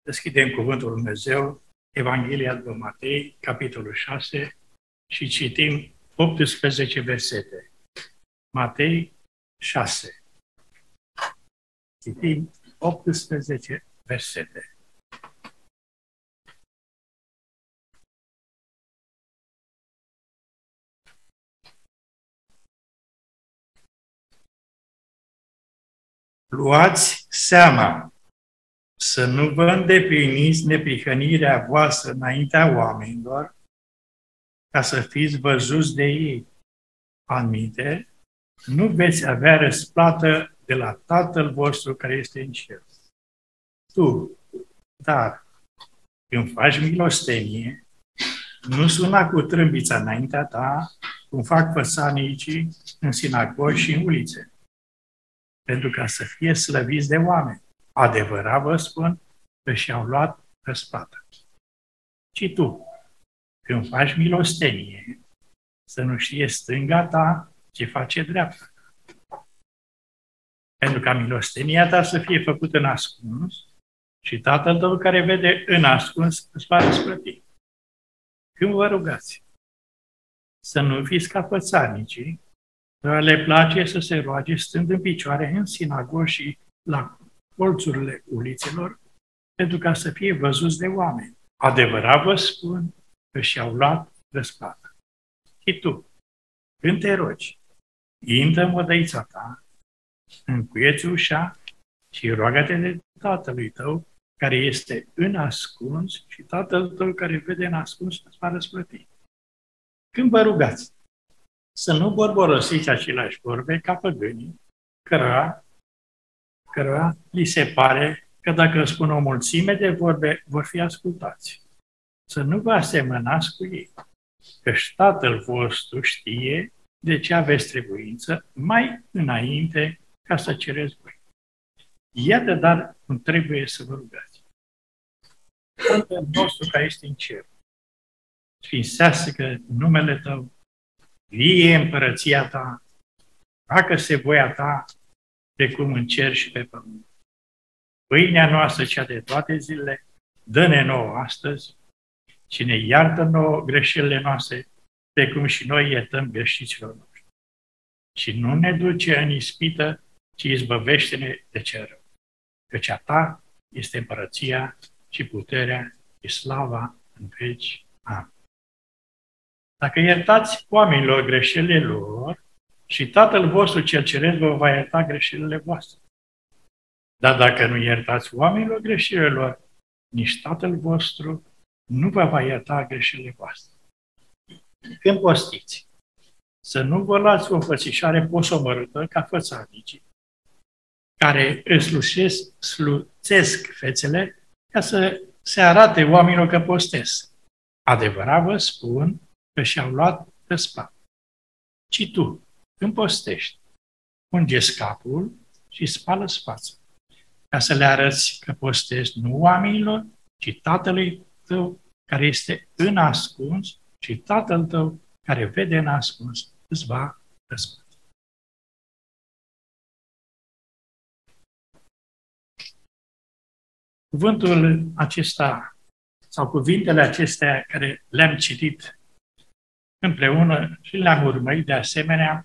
Deschidem Cuvântul Lui Dumnezeu, Evanghelia după Matei, capitolul 6, și citim 18 versete. Matei 6. Citim 18 versete. Luați seama să nu vă îndepliniți neprihănirea voastră înaintea oamenilor, ca să fiți văzuți de ei. Anminte, nu veți avea răsplată de la Tatăl vostru care este în cer. Tu, dar, când faci milostenie, nu suna cu trâmbița înaintea ta, cum fac fățarnicii în sinagogi și în ulițe, pentru ca să fie slăviți de oameni. Adevărat vă spun că și-au luat răsplată. Și tu, când faci milostenie, să nu știe stânga ta ce face dreapta. Pentru ca milostenia ta să fie făcută în ascuns și Tatăl tău care vede în ascuns îți va răsplăti. Când vă rugați, să nu fiți ca fățarnicii, dar le place să se roage stând în picioare în sinagogi și la colțurile ulițelor, pentru ca să fie văzuți de oameni. Adevărat vă spun că și-au luat răsplată. Și tu, când te rogi, intră în odăița ta, încuieți ușa și roagă-te de Tatălui tău, care este în ascuns, și Tatăl tău care vede în ascuns îți va răsplăti. Când vă rugați, să nu borborosiți aceleași vorbe ca păgânii, cărora li se pare că dacă spun o mulțime de vorbe, vor fi ascultați. Să nu vă asemănați cu ei, căci Tatăl vostru știe de ce aveți trebuință mai înainte ca să cereți voi. Iată, dar cum trebuie să vă rugați. Tatăl nostru care este în cer, sfințească numele Tău, vie împărăția Ta, facă-se voia Ta, precum în cer și pe pământ. Pâinea noastră, cea de toate zilele, dă-ne nouă astăzi și ne iartă nouă greșelile noastre, precum și noi iertăm greșiților noștri. Și nu ne duce în ispită, ci izbăvește-ne de cel rău. Căci a Ta este împărăția și puterea și slava în veci. Amin. Dacă iertați oamenilor greșelile lor, și Tatăl vostru cel ceresc vă va ierta greșelile voastre. Dar dacă nu iertați oamenilor greșelile lor, nici Tatăl vostru nu vă va ierta greșelile voastre. Când postiți, să nu vă luați o înfățișare posomorâtă ca fățarnicii, care își sluțesc fețele ca să se arate oamenilor că postesc. Adevărat vă spun că și-au luat răsplată. Ci tu, când postești, unge-ți capul și spală-ți fața, ca să le arăți că postezi nu oamenilor, ci Tatălui tău care este în ascuns, și Tatăl tău care vede în ascuns îți va răsplăti. Cuvântul acesta, sau cuvintele acestea care le-am citit împreună și le-am urmărit de asemenea,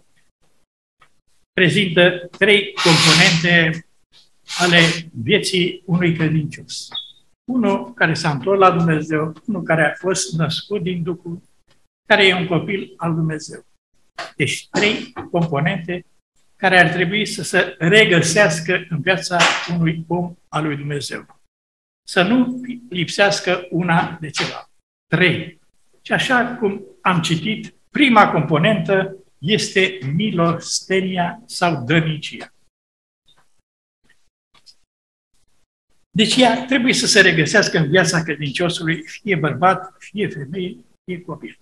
prezintă trei componente ale vieții unui credincios. Unul care s-a întors la Dumnezeu, unul care a fost născut din Duhul, care e un copil al Dumnezeu. Deci trei componente care ar trebui să se regăsească în viața unui om al lui Dumnezeu. Să nu lipsească una de celălalt. Trei. Și așa cum am citit, prima componentă este milostenia sau dărnicia. Deci ea trebuie să se regăsească în viața credinciosului, fie bărbat, fie femeie, fie copil.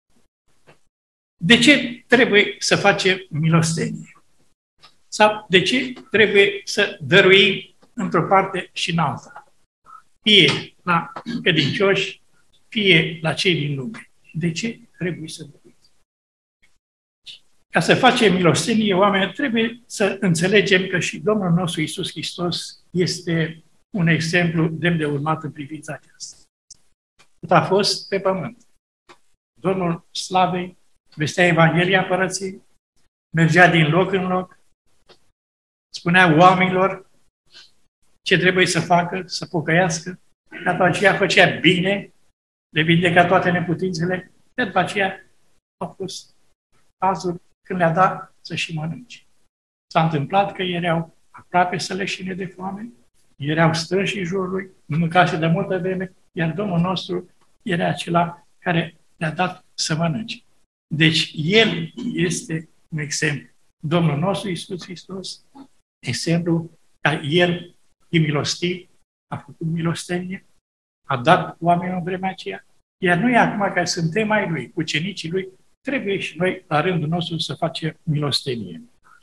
De ce trebuie să facem milostenie? Sau de ce trebuie să dăruim într-o parte și în alta? Fie la credincioși, fie la cei din lume. De ce trebuie să dăruim? Ca să facem milostenie, oameni, trebuie să înțelegem că și Domnul nostru Iisus Hristos este un exemplu demn de urmat în privința aceasta. Cât a fost pe pământ. Domnul Slavei vestea Evanghelia Împărăției, mergea din loc în loc, spunea oamenilor ce trebuie să facă, să pocăiască, după aceea făcea bine, le vindeca toate neputințele, după aceea au fost cazuri când le-a dat să și mănânce. S-a întâmplat că erau aproape să leșine de foame, erau strânși în jurul lui, nu mâncase de multă vreme, iar Domnul nostru era acela care le-a dat să mănânce. Deci El este un exemplu. Domnul nostru Iisus Hristos, exemplu ca El e milostiv, a făcut milostenie, a dat oamenilor în vremea aceea, iar noi acum care suntem ai Lui, ucenicii Lui, trebuie și noi, la rândul nostru, să facem milostenie.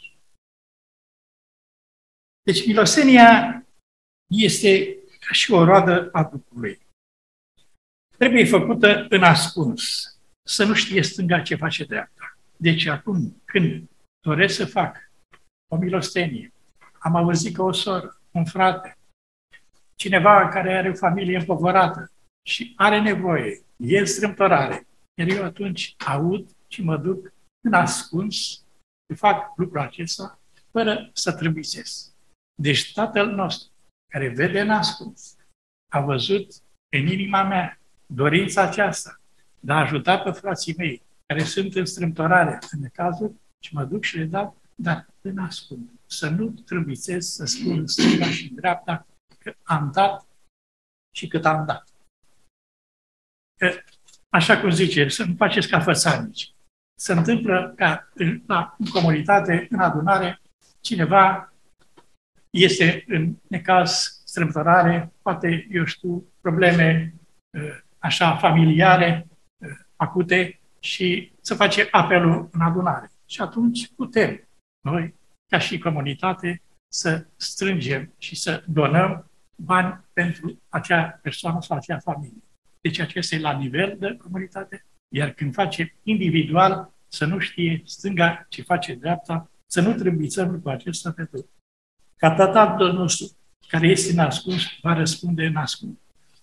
Deci milostenia este ca și o roadă a Duhului. Trebuie făcută în ascuns, să nu știe stânga ce face dreapta. Deci acum, când doresc să fac o milostenie, am auzit că o soră, un frate, cineva care are o familie împovărată și are nevoie, e în strâmtorare, iar eu atunci aud și mă duc în ascuns și fac lucrul acesta fără să trâmbițesc. Deci Tatăl nostru, care vede în ascuns, a văzut în inima mea dorința aceasta de a ajuta pe frații mei care sunt în strâmtorare, în necazuri, și mă duc și le dau, dar în ascuns. Să nu trâmbițesc, să spun în stânga și în dreapta că am dat și cât am dat. Că, așa cum zice, să nu faceți ca fățarnici. Se întâmplă ca în comunitate, în adunare, cineva este în necaz, strâmtorare, poate, eu știu, probleme așa familiare, acute, și să face apelul în adunare. Și atunci putem noi, ca și comunitate, să strângem și să donăm bani pentru acea persoană sau acea familie. Deci acesta e la nivel de comunitate, iar când facem individual, să nu știe stânga ce face dreapta, să nu trâmbițăm lucrul acesta pentru ca Tatăl nostru, care este în ascuns, va răspunde în ascuns.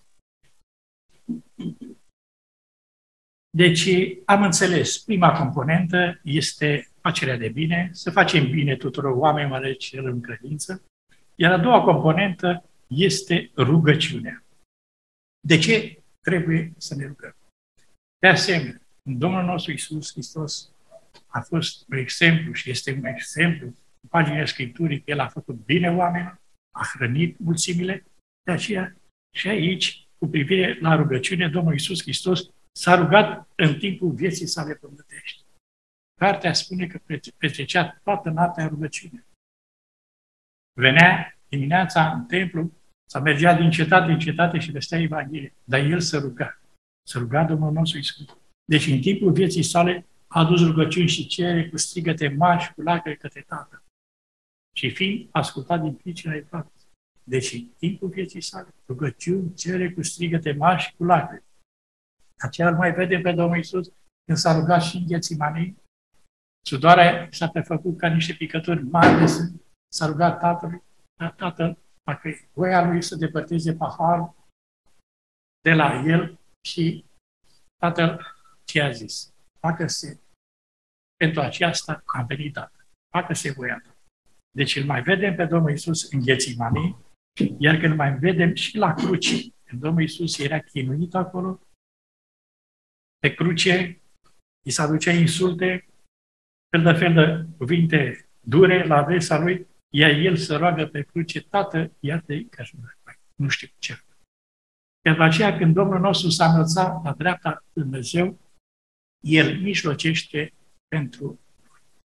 Deci am înțeles, prima componentă este facerea de bine, să facem bine tuturor oamenilor, mai ales celor în credință, iar a doua componentă este rugăciunea. De ce trebuie să ne rugăm? De asemenea, Domnul nostru Iisus Hristos a fost un exemplu și este un exemplu în paginile Scripturii că El a făcut bine oamenilor, a hrănit mulțimile, de aceea și aici, cu privire la rugăciune, Domnul Iisus Hristos s-a rugat în timpul vieții sale pământești. Cartea spune că petrecea toată noaptea în rugăciune. Venea dimineața în templu, sau mergea din cetate în cetate și vestea Evanghelie, dar el se ruga. Se ruga Domnul nostru Iisus. Deci în timpul vieții sale a adus rugăciuni și cere cu strigăte mari și cu lacrimi către Tatăl. Și fiind ascultat din pricina ei fapte. Deci în timpul vieții sale, rugăciuni, cere cu strigăte mari și cu lacrimi. Aceea îl mai vedem pe Domnul Iisus când s-a rugat și în Ghețimanii. Sudoarea s-a prefăcut ca niște picături mari de sânge. S-a rugat Tatălui, Tatăl, dacă e voia lui să depărteze paharul de la el și Tatăl ce a zis? Facă-se, pentru aceasta am venit Tatăl. Facă-se voia ta. Deci îl mai vedem pe Domnul Iisus în Ghețimanii, iar când mai vedem și la cruce, când Domnul Iisus era chinuit acolo, pe cruce, îi se aducea insulte, fel de cuvinte dure la adresa lui, iar el se roagă pe cruce, Tată, iartă-i că nu știu ce. Iar de aceea, când Domnul nostru s-a înălțat la dreapta lui Dumnezeu, El mijlocește pentru noi.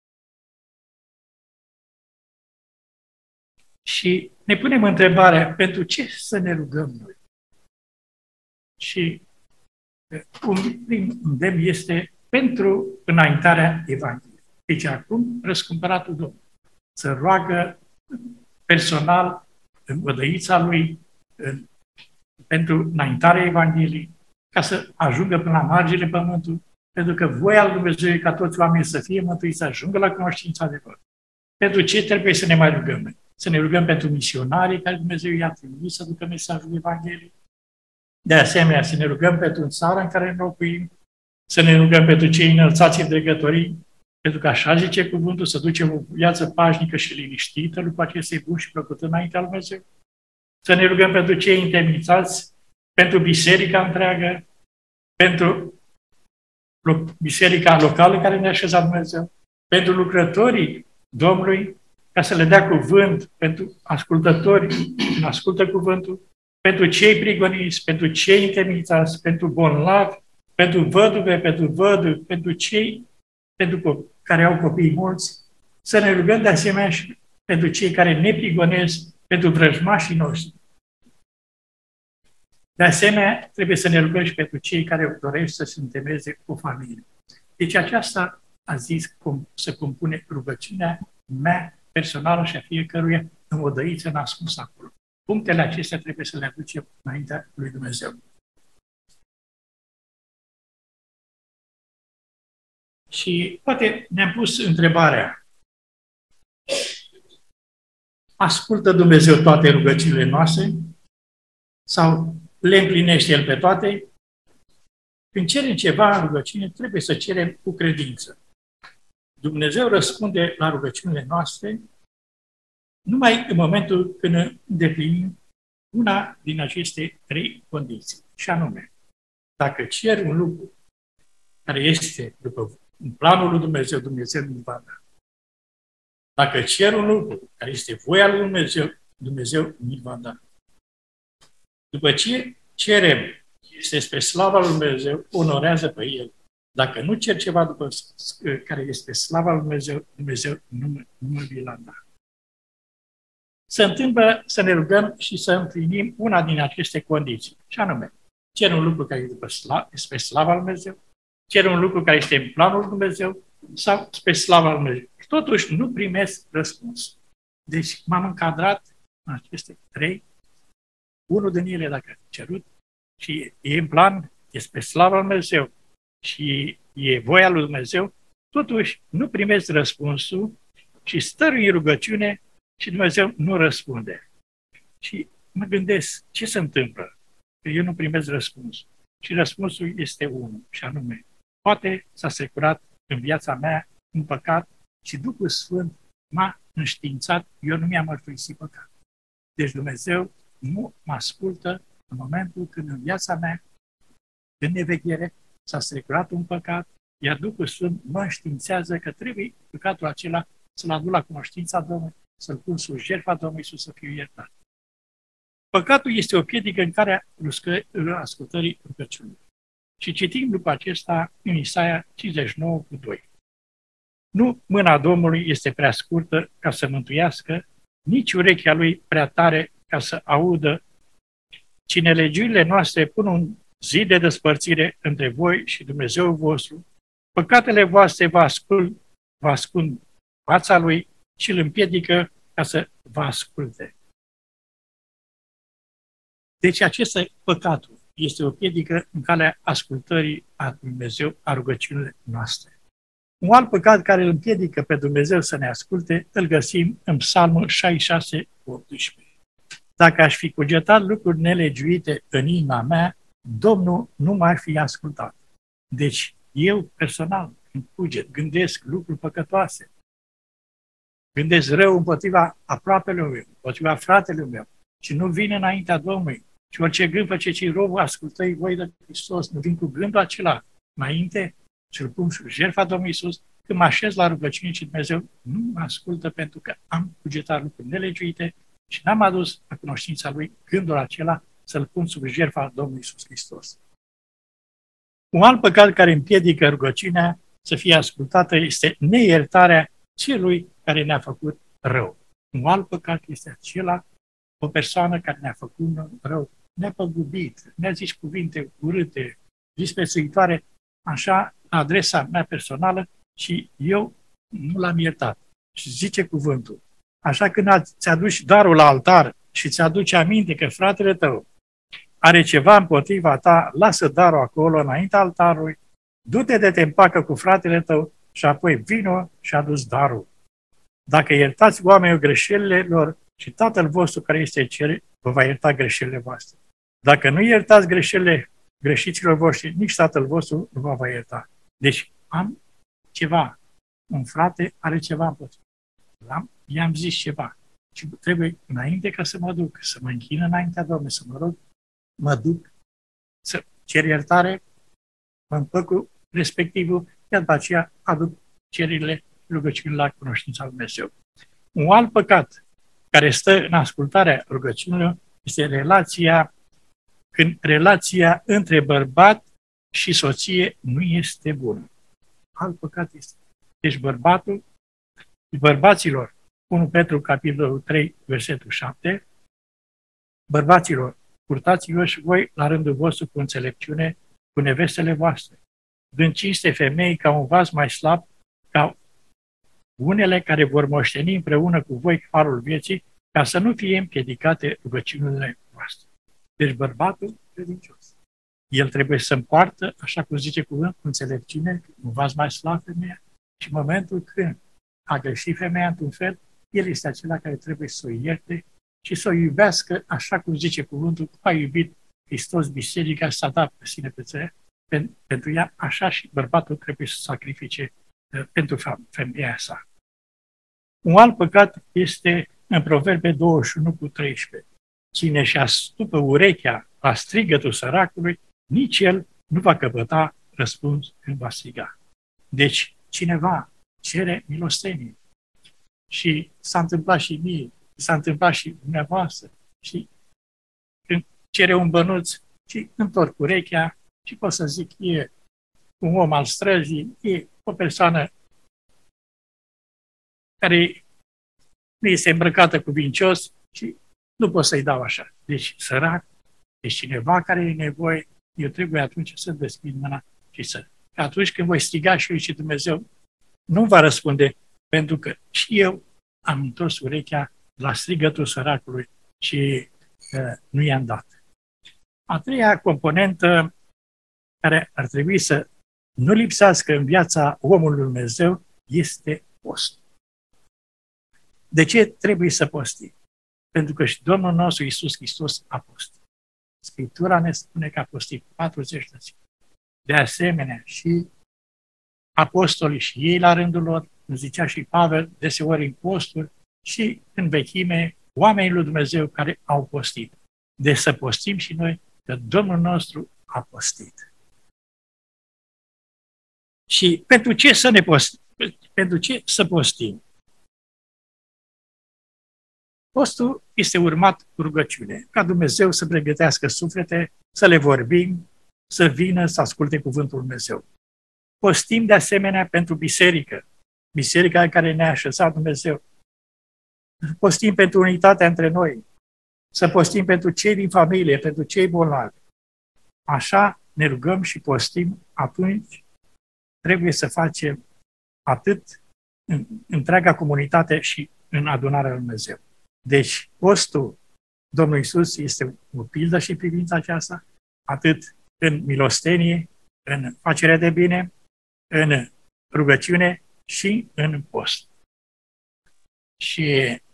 Și ne punem întrebarea, pentru ce să ne rugăm noi? Și un prim îndemn este pentru înaintarea Evangheliei. Deci acum, răscumpăratul Domnului să roagă personal în vădăița lui pentru înaintarea Evangheliei, ca să ajungă până la marginile pământului, pentru că voia lui Dumnezeu e ca toți oamenii să fie mântuiți, să ajungă la cunoștința adevărului. Pentru ce trebuie să ne mai rugăm? să ne rugăm pentru misionarii care Dumnezeu i-a trimis să ducă mesajul Evangheliei. De asemenea, să ne rugăm pentru țara în care ne locuim, să ne rugăm pentru cei înălțați în dregătorii, pentru că așa zice cuvântul, să ducem o viață pașnică și liniștită după acestei buni și plăcută înaintea lui Dumnezeu. Să ne rugăm pentru cei întemnițați, pentru biserica întreagă, pentru biserica locală care ne-a așezat Dumnezeu, pentru lucrătorii Domnului, ca să le dea cuvânt, pentru ascultători, când ascultă cuvântul, pentru cei prigoniți, pentru cei întemnițați, pentru bolnavi, pentru văduve, pentru văduvi, pentru cei care au copii mulți, să ne rugăm de asemenea și pentru cei care ne prigonesc, pentru vrăjmașii noștri. De asemenea, trebuie să ne rugăm și pentru cei care doresc să se întemeieze o familie. Deci aceasta, a zis, cum se compune rugăciunea mea personală și a fiecăruia în o dăiță nascunsă acolo. Punctele acestea trebuie să le aducem înaintea lui Dumnezeu. Și poate ne-am pus întrebarea: ascultă Dumnezeu toate rugăciunile noastre sau le împlinește El pe toate? Când cerem ceva în rugăciune, trebuie să cerem cu credință. Dumnezeu răspunde la rugăciunile noastre numai în momentul când îndeplinim una din aceste trei condiții. Și anume, dacă cer un lucru care este după planul lui Dumnezeu, Dumnezeu nu va da. Dacă cer un lucru care este voia lui Dumnezeu, Dumnezeu nu va da. După ce cerem, este spre slava lui Dumnezeu, onorează pe El. Dacă nu cer ceva după care este slava lui Dumnezeu, Dumnezeu nu mă va da. Se întâmplă să ne rugăm și să împlinim una din aceste condiții. Și anume, cer un lucru care este spre slava lui Dumnezeu, cer un lucru care este în planul lui Dumnezeu sau spre slava lui Dumnezeu. Totuși nu primesc răspuns. Deci m-am încadrat în aceste trei. Unul din ele, dacă a cerut și e în plan, e spre slava lui Dumnezeu și e voia lui Dumnezeu, totuși nu primesc răspunsul și stărui în rugăciune și Dumnezeu nu răspunde. Și mă gândesc, ce se întâmplă? Că eu nu primesc răspuns. Și răspunsul este unul, și anume, poate s-a strecurat în viața mea un păcat și Duhul Sfânt m-a înștiințat, eu nu mi-am mărturisit păcat. Deci Dumnezeu nu mă ascultă în momentul când în viața mea, în neveghere, s-a strecurat un păcat, iar Duhul Sfânt mă înștiințează că trebuie păcatul acela să-l aduc la cunoștința Domnului, să-l pun sub jertfa Domnului Iisus să fiu iertat. Păcatul este o piedică în care ascultării rugăciunii. Și citim după acesta în Isaia 59:2. Nu mâna Domnului este prea scurtă ca să mântuiască, nici urechea lui prea tare ca să audă, ci nelegiurile noastre pun un zid de despărțire între voi și Dumnezeu vostru. Păcatele voastre vă ascund fața lui și îl împiedică ca să vă asculte. Deci acesta păcatul este o piedică în calea ascultării a Dumnezeu a rugăciunilor noastre. Un alt păcat care îl împiedică pe Dumnezeu să ne asculte, îl găsim în Psalmul 66:18. Dacă aș fi cugetat lucruri nelegiuite în inima mea, Domnul nu m-ar fi ascultat. Deci eu personal îmi cuget, gândesc lucruri păcătoase, gândesc rău împotriva aproapelui meu, împotriva fratelui meu și nu vin înaintea Domnului. Și orice gând face robul ascultării voi de Hristos, nu vin cu gândul acela înainte și îl pun sub jertfa Domnului Iisus, când mă așez la rugăciune și Dumnezeu nu mă ascultă pentru că am cugetat lucruri nelegiuite și n-am adus la cunoștința Lui gândul acela să-l pun sub jertfa Domnului Iisus Hristos. Un alt păcat care împiedică rugăciunea să fie ascultată este neiertarea celui care ne-a făcut rău. Un alt păcat este acela, o persoană care ne-a făcut rău, ne-a păgubit, ne-a zis cuvinte urâte, disprețuitoare, așa, la adresa mea personală și eu nu l-am iertat. Și zice cuvântul. Așa când ți-aduci darul la altar și ți-aduce aminte că fratele tău are ceva împotriva ta, lasă darul acolo, înaintea altarului, du-te de te împacă cu fratele tău și apoi vino și adu darul. Dacă iertați oamenii greșelile lor, și Tatăl vostru care este în cer vă va ierta greșelile voastre. Dacă nu iertați greșelile greșiților voștri, nici Tatăl vostru nu vă va ierta. Deci am ceva. Un frate are ceva împotriva. I-am zis ceva. Și trebuie, înainte ca să mă duc, să mă închin înaintea Domnului, să mă rog, mă duc, să cer iertare, mă împăc respectivul, iar după aceea aduc cererile, rugăciunile la cunoștința lui Dumnezeu. Un alt păcat care stă în ascultarea rugăciunilor este când relația între bărbat și soție nu este bună. Alt păcat este. Deci bărbaților, 1 Petru, capitolul 3, versetul 7, bărbaților, purtați-vă și voi la rândul vostru cu înțelepciune, cu nevestele voastre, dând cinste femei ca un vas mai slab, ca unele care vor moșteni împreună cu voi harul vieții, ca să nu fie împiedicate rugăciunile voastre. Deci bărbatul credincios. El trebuie să împartă, așa cum zice cuvânt, cu înțelepciune, un vas mai slab femeia, și în momentul când a greșit femeia într-un fel, el este acela care trebuie să o ierte și să o iubească, așa cum zice cuvântul, cum a iubit Hristos biserica și s-a dat pe sine pe țară, pentru ea, așa și bărbatul trebuie să sacrifice pentru femeia sa. Un alt păcat este în Proverbe 21:13. Cine și astupă urechea la strigătul săracului, nici el nu va căpăta răspuns când va striga. Deci, cineva cere milostenie. Și s-a întâmplat și mie, s-a întâmplat și dumneavoastră. Și când cere un bănuț și întorc urechea și pot să zic, e un om al străzii, e o persoană care nu este îmbrăcată cuvincios și nu pot să-i dau așa. Deci sărac, deci cineva care e nevoie, eu trebuie atunci să deschid mâna și să... Atunci când voi striga și eu și Dumnezeu nu va răspunde, pentru că și eu am întors urechea la strigătul săracului și nu i-am dat. A treia componentă care ar trebui să nu lipsească în viața omului Lui Dumnezeu este postul. De ce trebuie să postim? Pentru că și Domnul nostru Iisus Hristos a postit. Scriptura ne spune că a postit 40 de zile. De asemenea, și apostolii și ei la rândul lor, cum zicea și Pavel, deseori în posturi și în vechime, oamenii lui Dumnezeu care au postit. Deci să postim și noi, că Domnul nostru a postit. Și pentru ce să ne postim? Pentru ce să postim? Postul este urmat cu rugăciune, ca Dumnezeu să pregătească suflete, să le vorbim, să vină să asculte cuvântul Dumnezeu. Postim de asemenea pentru biserică, biserica în care ne-a așezat Dumnezeu. Postim pentru unitatea între noi, să postim pentru cei din familie, pentru cei bolnavi. Așa ne rugăm și postim, atunci trebuie să facem atât în întreaga comunitate și în adunarea lui Dumnezeu. Deci, postul Domnului Iisus este o pildă și privința aceasta, atât în milostenie, în facerea de bine, în rugăciune și în post. Și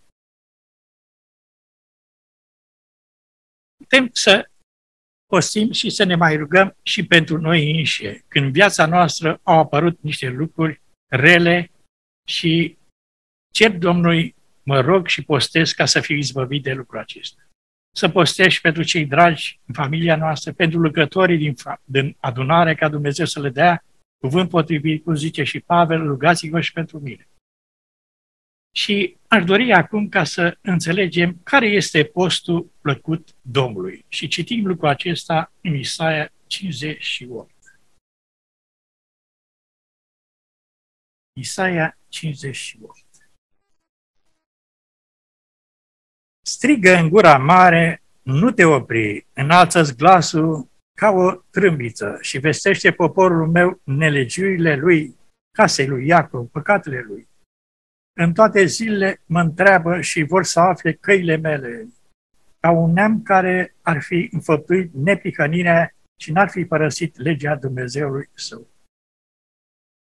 putem să postim și să ne mai rugăm și pentru noi înșine. Când în viața noastră au apărut niște lucruri rele și cer Domnului, mă rog și postez ca să fiu izbăvit de lucrul acesta. Să postești pentru cei dragi în familia noastră, pentru lucrătorii din adunare, ca Dumnezeu să le dea cuvânt potrivit, cum zice și Pavel, rugați-vă și pentru mine. Și aș dori acum ca să înțelegem care este postul plăcut Domnului. Și citim lucrul acesta în Isaia 58. Isaia 58. Strigă în gura mare, nu te opri, înalță-ți glasul ca o trâmbiță și vestește poporul meu nelegiurile lui, casei lui Iacov, păcatele lui. În toate zilele mă întreabă și vor să afle căile mele, ca un neam care ar fi înfăptuit nepihănirea și n-ar fi părăsit legea Dumnezeului său.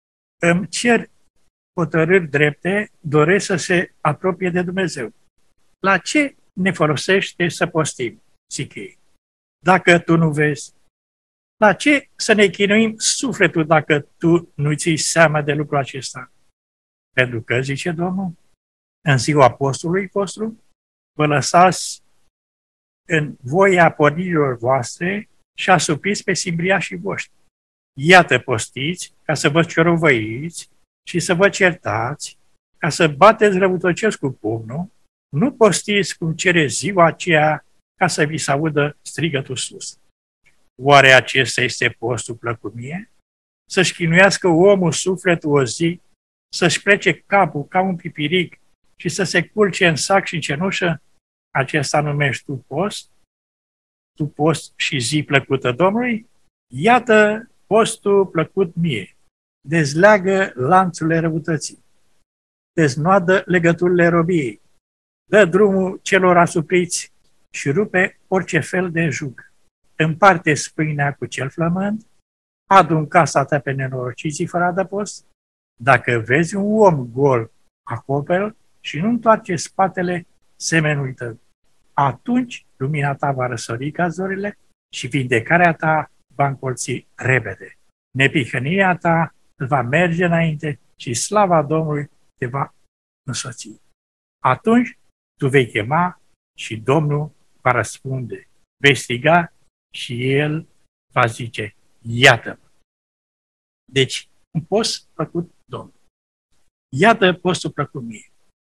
Îmi cer hotărâri drepte, doresc să se apropie de Dumnezeu. La ce ne folosește să postim, zic ei, dacă tu nu vezi? La ce să ne chinuim sufletul dacă tu nu ții seama de lucrul acesta? Pentru că, zice Domnul, în ziua apostolului vostru, vă lăsați în voia pornirilor voastre și asupriți pe simbriașii voștri. Iată postiți ca să vă ciorovăiți și să vă certați, ca să bateți răutăcioși cu pumnul, nu postiți cum cere ziua aceea ca să vi se audă strigătul sus. Oare acesta este postul plăcut mie? Să-și chinuiască omul sufletul o zi, să-și plece capul ca un pipiric și să se culce în sac și în cenușă? Acesta numești tu post? Tu post și zi plăcută Domnului? Iată postul plăcut mie. Dezleagă lanțurile răutății, deznoadă legăturile robiei, dă drumul celor asupriți și rupe orice fel de jug. Împarte spâinea cu cel flământ, adu-n casa ta pe nenorociții fără adăpost. Dacă vezi un om gol, acoperi și nu întoarce spatele semenului tău. Atunci lumina ta va răsări ca zorile și vindecarea ta va încolți repede. Nepihănirea ta va merge înainte și slava Domnului te va însoți. Atunci tu vei chema și Domnul va răspunde. Vei striga și El va zice, iată-mă. Deci, un post plăcut Domnul. Iată postul plăcut mie.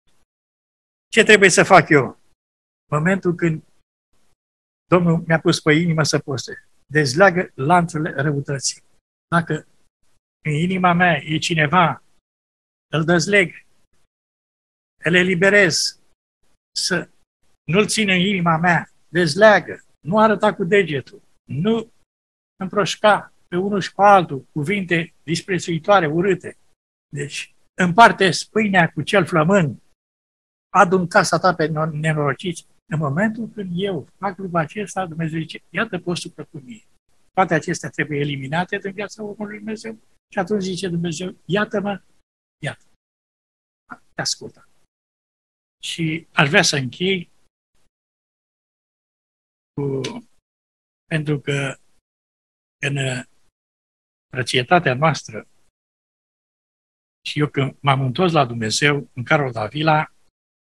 Ce trebuie să fac eu? Momentul când Domnul mi-a pus pe inimă să poste, dezleagă lanțurile răutății. Dacă în inima mea e cineva, îl dezleg, îl eliberez, să nu-l țin în inima mea, dezleagă, nu arăta cu degetul, nu împroșca pe unul și pe altul cuvinte disprețuitoare, urâte. Deci, împarte spâinea cu cel flămând, adu-n casa ta pe nenorociți. În momentul când eu fac lucrul acesta, Dumnezeu zice, iată postul plăcut mie. Toate acestea trebuie eliminate din viața omului Dumnezeu și atunci zice Dumnezeu, iată-mă, iată. Te ascultă. Și aș vrea să închei pentru că în răcietatea noastră și eu când m-am întors la Dumnezeu în Carol Davila,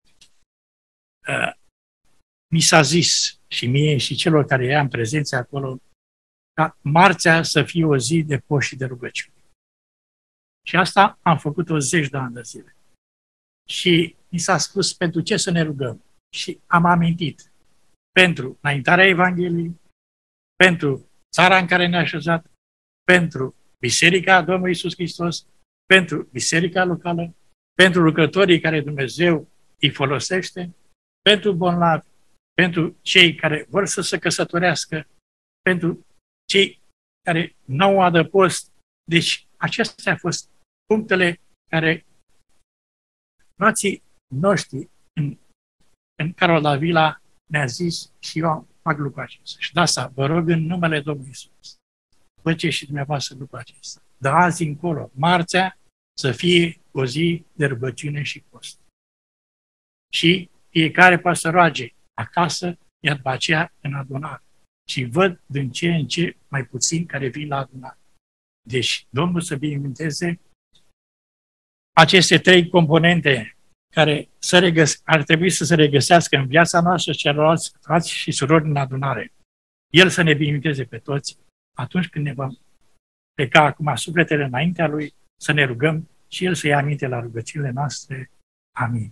mi s-a zis și mie și celor care eram prezenți acolo ca marțea să fie o zi de post și de rugăciune. Și asta am făcut-o 10 de ani de zile. Și mi s-a spus pentru ce să ne rugăm. Și am amintit pentru înaintarea Evangheliei, pentru țara în care ne-a așezat, pentru Biserica Domnului Iisus Hristos, pentru biserica locală, pentru lucrătorii care Dumnezeu îi folosește, pentru bolnavi, pentru cei care vor să se căsătorească, pentru cei care nu au adăpost. Deci acestea au fost punctele care frații noștri în Carol Davila ne-a zis și eu fac lucrul acesta. Și de asta vă rog în numele Domnului Iisus, faceți și dumneavoastră lucrul acesta. De azi încolo, marțea, să fie o zi de rugăciune și post. Și fiecare poate să roage acasă, iar după aceea în adunare. Și văd din ce în ce mai puțin care vin la adunare. Deci, Domnul să binecuvânteze aceste 3 componente care ar trebui să se regăsească în viața noastră și celorlalți frați și surori în adunare. El să ne binecuvânteze pe toți atunci când ne vom pleca acum sufletele înaintea Lui, să ne rugăm și El să ia aminte la rugăciunile noastre. Amin.